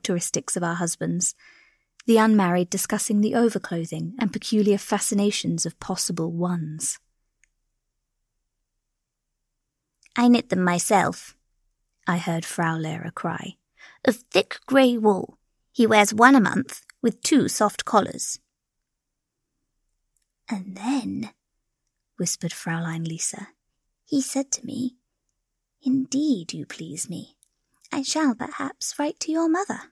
characteristics of our husbands, the unmarried discussing the overclothing and peculiar fascinations of possible ones. "I knit them myself," I heard Frau Lehrer cry, "of thick grey wool. He wears one a month, with 2 soft collars." "And then," whispered Fraulein Lisa, "he said to me, 'Indeed you please me. I shall perhaps write to your mother.'"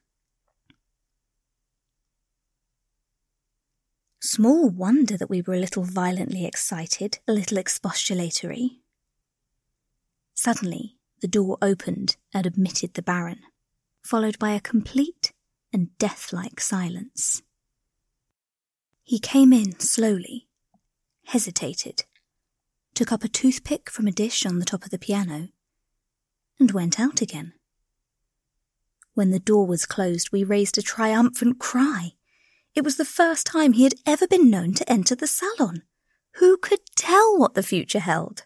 Small wonder that we were a little violently excited, a little expostulatory. Suddenly, the door opened and admitted the Baron, followed by a complete and death-like silence. He came in slowly, hesitated, took up a toothpick from a dish on the top of the piano, and went out again. When the door was closed, we raised a triumphant cry. It was the first time he had ever been known to enter the salon. Who could tell what the future held?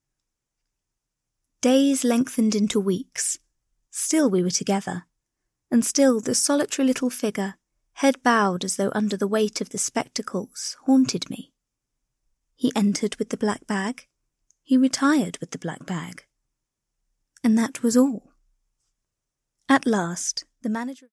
Days lengthened into weeks. Still we were together, and still the solitary little figure, head bowed as though under the weight of the spectacles, haunted me. He entered with the black bag, he retired with the black bag. And that was all. At last, the manager